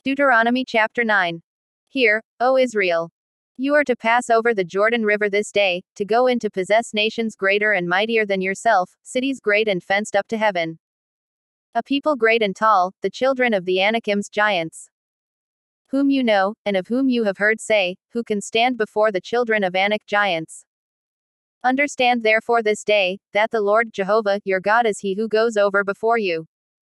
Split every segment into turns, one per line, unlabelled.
Deuteronomy chapter 9. Hear, O Israel. You are to pass over the Jordan River this day, to go in to possess nations greater and mightier than yourself, cities great and fenced up to heaven. A people great and tall, the children of the Anakims giants. Whom you know, and of whom you have heard say, who can stand before the children of Anak giants. Understand therefore this day, that the Lord Jehovah, your God is he who goes over before you.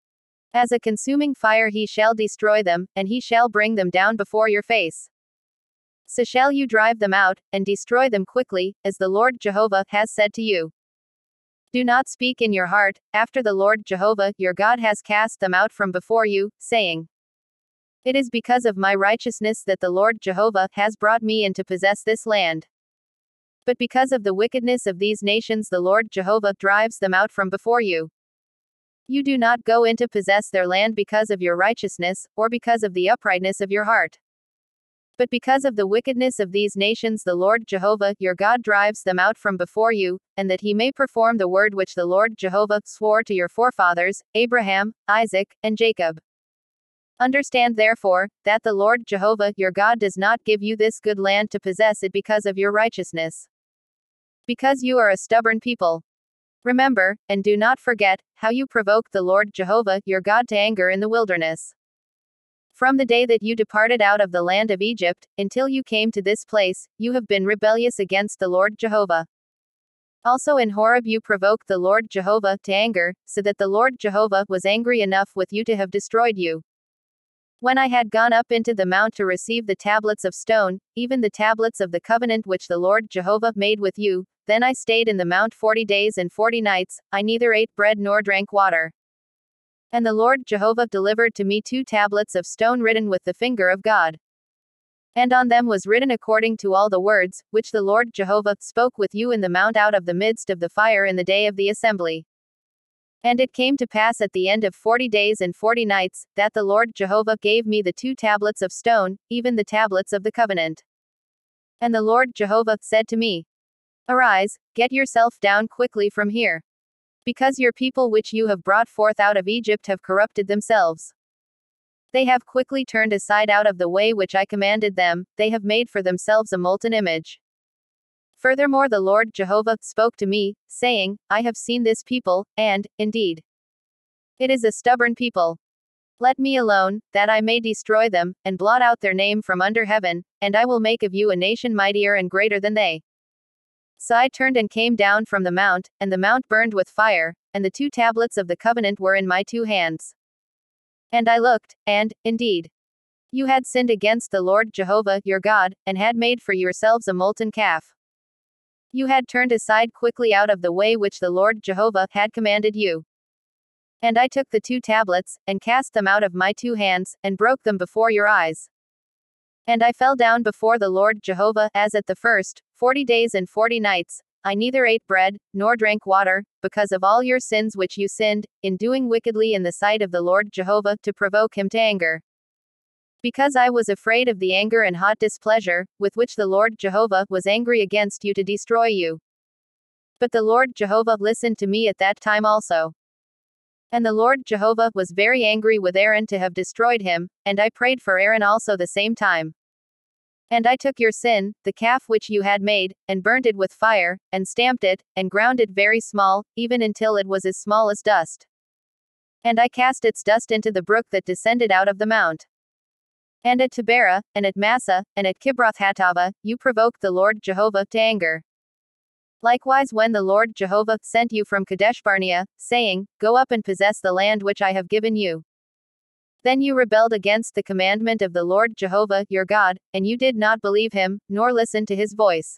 As a consuming fire he shall destroy them, and he shall bring them down before your face. So shall you drive them out, and destroy them quickly, as the Lord Jehovah has said to you. Do not speak in your heart, after the Lord Jehovah, your God has cast them out from before you, saying, It is because of my righteousness that the Lord Jehovah has brought me in to possess this land. But because of the wickedness of these nations the Lord Jehovah drives them out from before you. You do not go in to possess their land because of your righteousness, or because of the uprightness of your heart. But because of the wickedness of these nations the Lord Jehovah, your God drives them out from before you, and that he may perform the word which the Lord Jehovah swore to your forefathers, Abraham, Isaac, and Jacob. Understand therefore, that the Lord Jehovah, your God does not give you this good land to possess it because of your righteousness. Because you are a stubborn people. Remember, and do not forget, how you provoked the Lord Jehovah, your God to anger in the wilderness. From the day that you departed out of the land of Egypt, until you came to this place, you have been rebellious against the Lord Jehovah. Also in Horeb you provoked the Lord Jehovah to anger, so that the Lord Jehovah was angry enough with you to have destroyed you. When I had gone up into the mount to receive the tablets of stone, even the tablets of the covenant which the Lord Jehovah made with you, then I stayed in the mount 40 days and 40 nights, I neither ate bread nor drank water. And the Lord Jehovah delivered to me 2 tablets of stone written with the finger of God. And on them was written according to all the words, which the Lord Jehovah spoke with you in the mount out of the midst of the fire in the day of the assembly. And it came to pass at the end of 40 days and 40 nights, that the Lord Jehovah gave me the 2 tablets of stone, even the tablets of the covenant. And the Lord Jehovah said to me, Arise, get yourself down quickly from here. Because your people which you have brought forth out of Egypt have corrupted themselves. They have quickly turned aside out of the way which I commanded them, they have made for themselves a molten image. Furthermore the Lord Jehovah spoke to me, saying, I have seen this people, and, indeed, it is a stubborn people. Let me alone, that I may destroy them, and blot out their name from under heaven, and I will make of you a nation mightier and greater than they. So I turned and came down from the mount, and the mount burned with fire, and the 2 tablets of the covenant were in my 2 hands. And I looked, and, indeed, you had sinned against the Lord Jehovah, your God, and had made for yourselves a molten calf. You had turned aside quickly out of the way which the Lord Jehovah had commanded you. And I took the 2 tablets, and cast them out of my 2 hands, and broke them before your eyes. And I fell down before the Lord Jehovah, as at the first, 40 days and 40 nights, I neither ate bread, nor drank water, because of all your sins which you sinned, in doing wickedly in the sight of the Lord Jehovah, to provoke him to anger. Because I was afraid of the anger and hot displeasure, with which the Lord Jehovah was angry against you to destroy you. But the Lord Jehovah listened to me at that time also. And the Lord Jehovah was very angry with Aaron to have destroyed him, and I prayed for Aaron also the same time. And I took your sin, the calf which you had made, and burnt it with fire, and stamped it, and ground it very small, even until it was as small as dust. And I cast its dust into the brook that descended out of the mount. And at Taberah, and at Massa, and at Kibroth-Hattaavah, you provoked the Lord Jehovah to anger. Likewise when the Lord Jehovah sent you from Kadesh-barnea, saying, Go up and possess the land which I have given you. Then you rebelled against the commandment of the Lord Jehovah, your God, and you did not believe him, nor listen to his voice.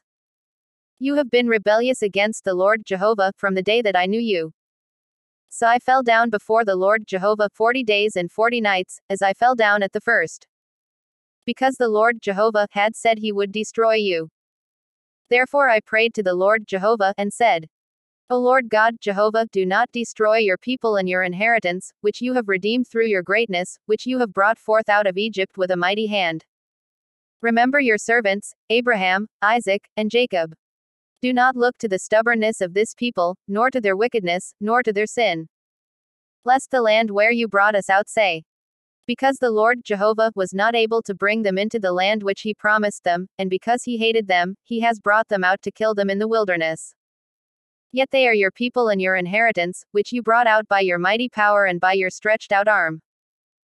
You have been rebellious against the Lord Jehovah, from the day that I knew you. So I fell down before the Lord Jehovah 40 days and 40 nights, as I fell down at the first. Because the Lord Jehovah had said he would destroy you. Therefore I prayed to the Lord Jehovah, and said, O Lord God Jehovah, do not destroy your people and your inheritance, which you have redeemed through your greatness, which you have brought forth out of Egypt with a mighty hand. Remember your servants, Abraham, Isaac, and Jacob. Do not look to the stubbornness of this people, nor to their wickedness, nor to their sin. Lest the land where you brought us out say, Because the Lord Jehovah was not able to bring them into the land which he promised them, and because he hated them, he has brought them out to kill them in the wilderness. Yet they are your people and your inheritance, which you brought out by your mighty power and by your stretched out arm.